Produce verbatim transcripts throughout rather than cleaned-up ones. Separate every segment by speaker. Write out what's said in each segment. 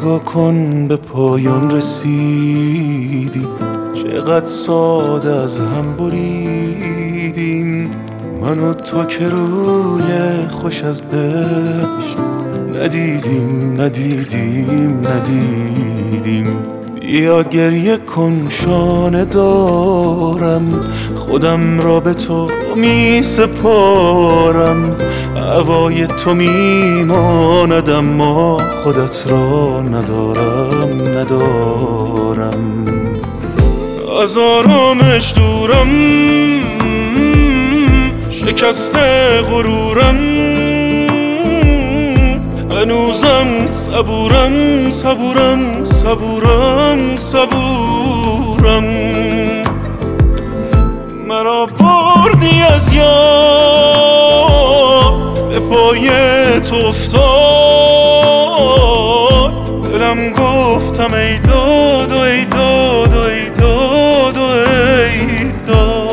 Speaker 1: نگاه کن به پایان رسیدیم، چقدر ساده از هم بریدیم. من و تو که روی خوش از عشق ندیدیم ندیدیم ندیدیم. بیا گریه کن شانه دارم، خودم را به تو می سپارم. هوای تو می ماند اما خودت را ندارم ندارم. از آرامش دورم، شکسته غرورم، هنوزم صبورم صبورم صبورم صبورم. مرا بردی از یاد، به پای تو افتاد. دلم گفتم ای داد و ای داد و ای داد و ای داد.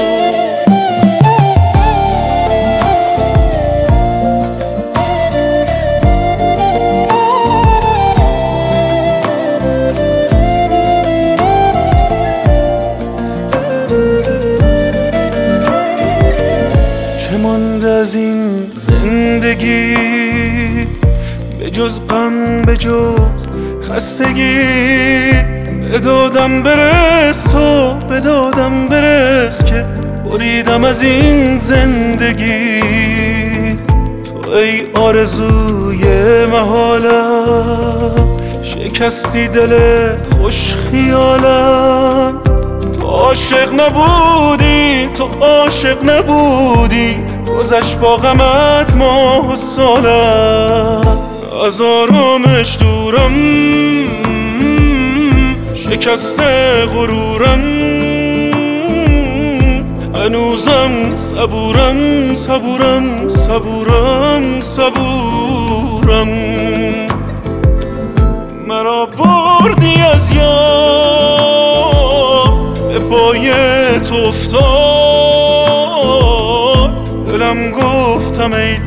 Speaker 1: چه مانده از این زندگی به جز غم به جز خستگی؟ به دادم برس تو، به دادم برس که بریدم از این زندگی. تو ای آرزوی محالم، شکستی دل خوش خیالم. تو عاشق نبودی تو عاشق نبودی، گذشت با غمت ماه و سالم. از آرامش دورم، شکسته غرورم، هنوزم صبورم صبورم صبورم صبورم. مرا بردی از یاد، به پای تو افتاد. دلم گفتم ای